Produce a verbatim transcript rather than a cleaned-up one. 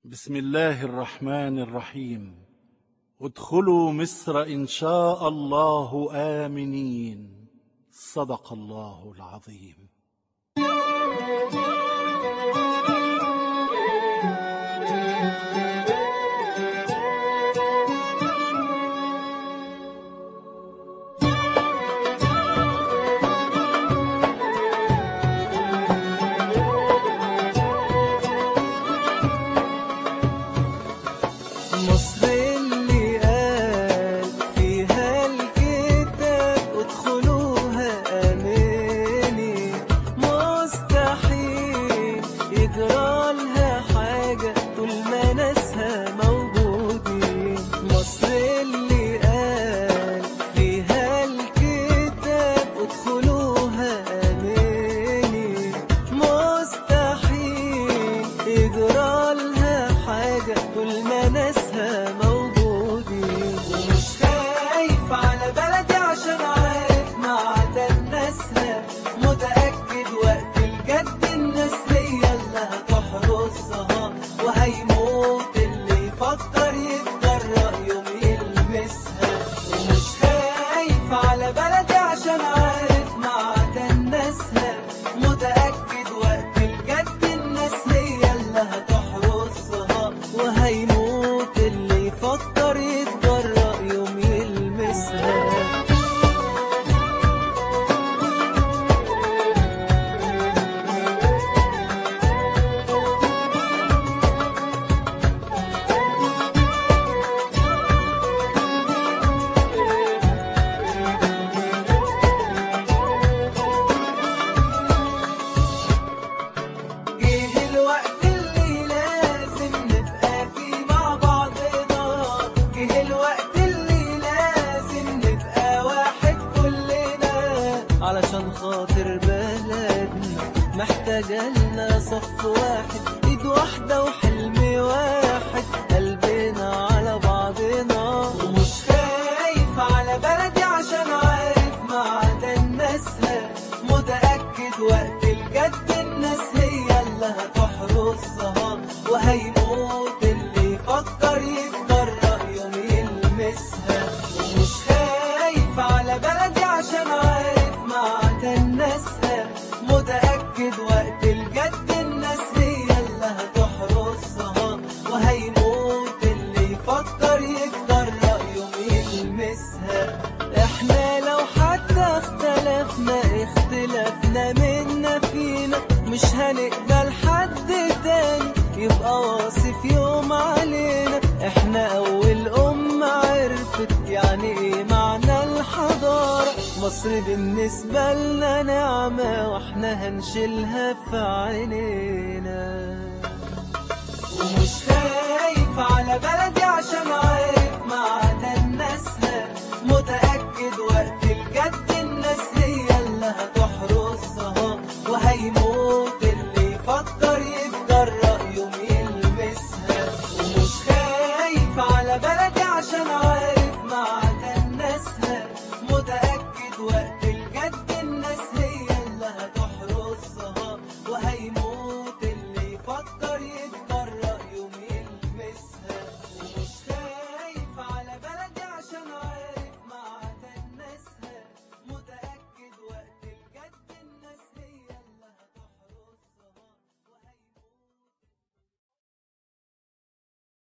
بسم الله الرحمن الرحيم. ادخلوا مصر إن شاء الله آمنين. صدق الله العظيم. مصر اللي قال فيها الكتاب ادخلوها آمنين، مستحيل يجرالها حاجة طول ما ناسها موجودين. مصر اللي قال فيها الكتاب ادخلوها آمنين، مستحيل يجرالها حاجة طول ما ناسها موجودين. ومش خايف على بلدي عشان عارف معدن ناسها، متأكد وقت الجد الناس هي اللي هتحرسها، وهيموت اللي يفكر يتجرأ يوم يلمسها. ومش خايف على بلدي عشان عارف معدن ناسها، متأكد وقت الجد الناس هي اللي هتحرسها، وهيموت اللي يفكر يتجرأ يوم يلمسها. جه الوقت اللي لازم نبقى فيه مع بعضنا، جه الوقت اللي لازم نبقى واحد كلنا، علشان خاطر بلدنا محتاجة لنا صف واحد، ايد واحدة وحلم واحد، قلبنا على بعضنا. ومش خايف على بلدي عشان عارف معدن ناسها، متأكد وقت الجد الناس هي اللي هتحرسها، وهيموت اللي يفكر يتجرأ يوم يلمسها. ومش خايف على بلدي عشان عارف معدن ناسها، متأكد وقت الجد الناس هي اللي هتحرسها، وهيموت اللي يفكر يتجرأ يوم يلمسها. احنا لو حتى اختلفنا اختلافنا منا فينا، مش هنقبل حد تاني يبقى واصف يوم علينا. احنا اول أمة عرفت يعني ايه معنى الحضارة، مصر بالنسبة لنا نعمة واحنا هنشيلها في عينينا.